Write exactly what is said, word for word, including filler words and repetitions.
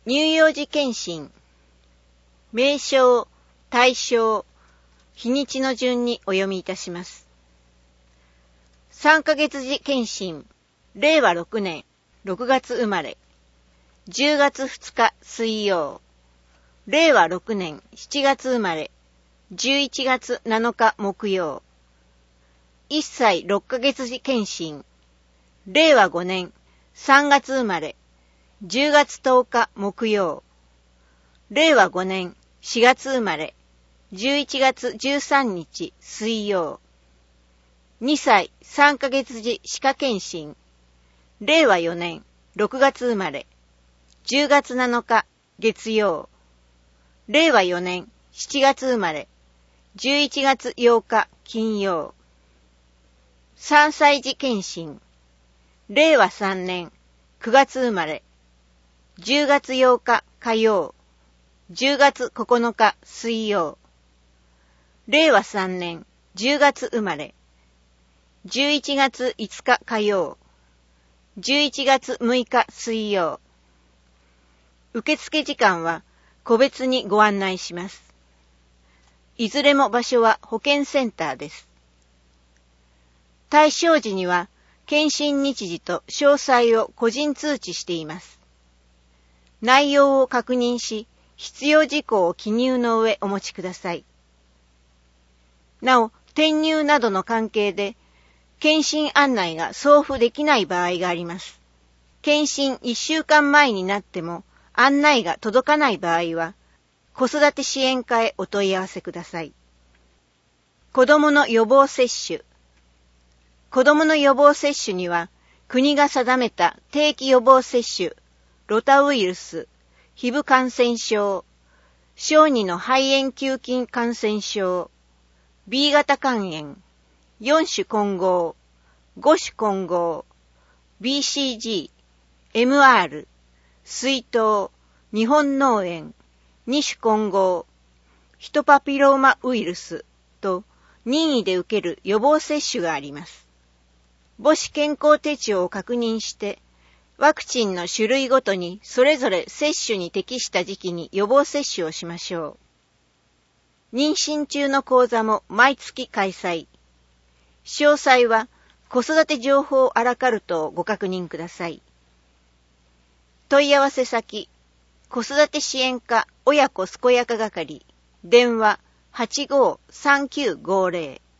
乳幼児健診、名称、対象、日にちの順にお読みいたします。さんかげつ児健診、れいわろくねんろくがつ生まれ、じゅうがつふつか水曜、れいわろくねんしちがつ生まれ、じゅういちがつなのか木曜、いっさいろっかげつ児健診、れいわごねんさんがつ生まれ、じゅうがつとおか木曜、れいわごねんしがつ生まれ、じゅういちがつじゅうさんにち水曜、にさいさんかげつ児歯科健診、れいわよねんろくがつ生まれ、じゅうがつなのか月曜、れいわよねんしちがつ生まれ、じゅういちがつようか金曜、さんさい児健診、れいわさんねんくがつ生まれ、じゅうがつようか火曜、じゅうがつここのか水曜、れいわさんねんじゅうがつ生まれ、じゅういちがついつか火曜、じゅういちがつむいか水曜。受付時間は個別にご案内します。いずれも場所は保健センターです。対象時には検診日時と詳細を個人通知しています。内容を確認し、必要事項を記入の上お持ちください。なお、転入などの関係で、検診案内が送付できない場合があります。検診いっしゅうかんまえになっても案内が届かない場合は、子育て支援課へお問い合わせください。子どもの予防接種。子どもの予防接種には、国が定めた定期予防接種、ロタウイルス、皮膚感染症、小児の肺炎球菌感染症、B 型肝炎、よん種混合、ご種混合、ビーシージー、エムアール、水痘、日本脳炎、に種混合、ヒトパピローマウイルスと任意で受ける予防接種があります。母子健康手帳を確認して、ワクチンの種類ごとにそれぞれ接種に適した時期に予防接種をしましょう。妊娠中の講座も毎月開催。詳細は子育て情報アラカルトをご確認ください。問い合わせ先、子育て支援課親子健やか係、電話 はちごーさんきゅうごーぜろ